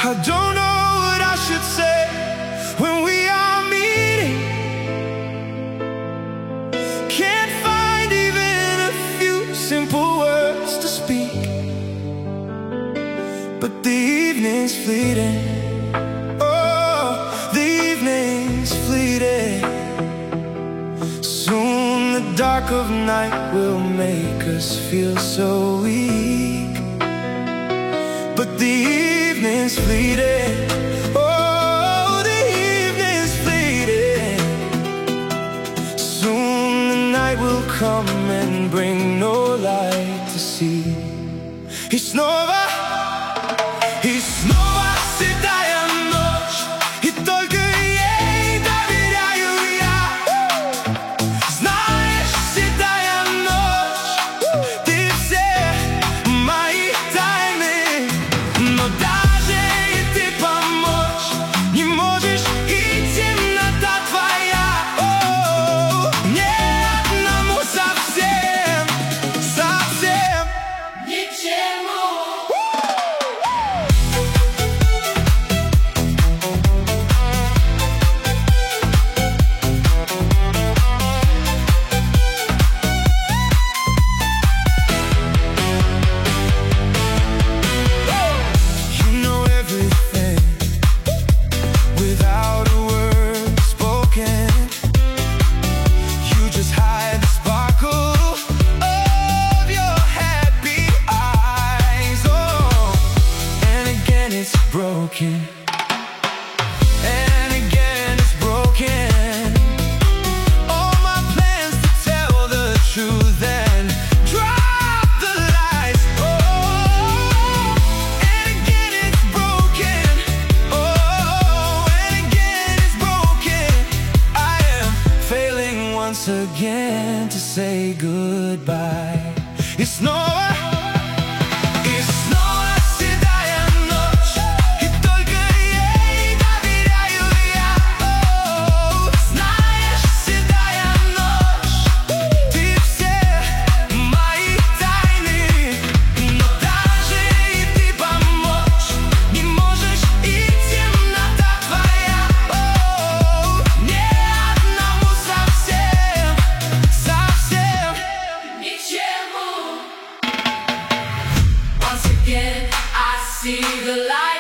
I don't know what I should say when we are meeting. Can't find even a few simple words to speak, but the evening's fleeting. Oh, the evening's fleeting. Soon the dark of night will make us feel so weak, but the evening's fleeting. Oh, the evening's fleeting. Soon the night will come and bring no light to see. I снова седая ночь, и только ей доверяю я. Знаешь, седая ночь, ты все мои тайны, но даже и ты помочь не можешь, и темнота твоя. О, мне одному совсем, совсем ни к чему. Broken, and again it's broken. All my plans to tell the truth and drop the lies. Oh, and again it's broken. Oh, and again it's broken. I am failing once again to say goodbye. It's no see the light.